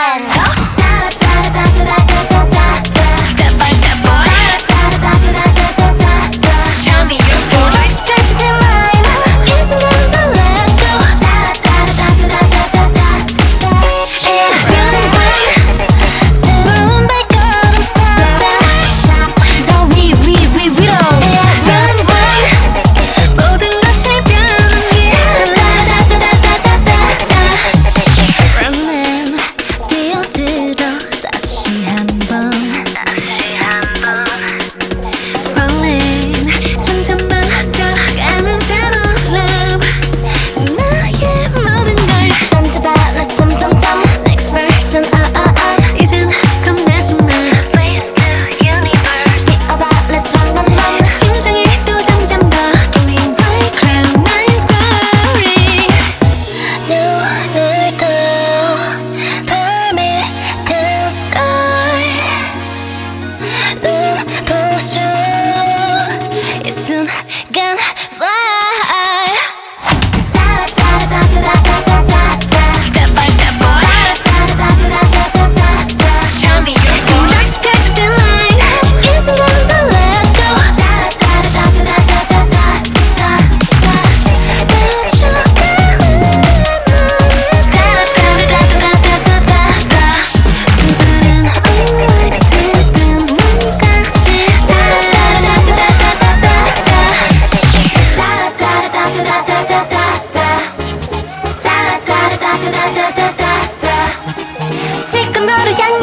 and go. Step by step, boy. Tell me your voice. Expect to mine. Isn't it the let's go? And running wild. 새로운 발걸음 쏟아. 더 위로. And running wild. 모든 것이 변한 길. Running 뛰어들어 다시 한번. Falling 점점 많아져가는 새로운 love. 나의 모든 걸 던져봐. Let's 덤덤덤. Next version 이젠 겁내지 마. Race the universe. 뛰어봐. Let's run run run. 심장이 또 점점 더 Give me right cloud nine story. 눈을 떠 밤에 the sky. 눈부셔 이 순간 fly. Step by step, boy. Tell me your voice. Expected line. Isn't it the let's go? 지금 너를 향해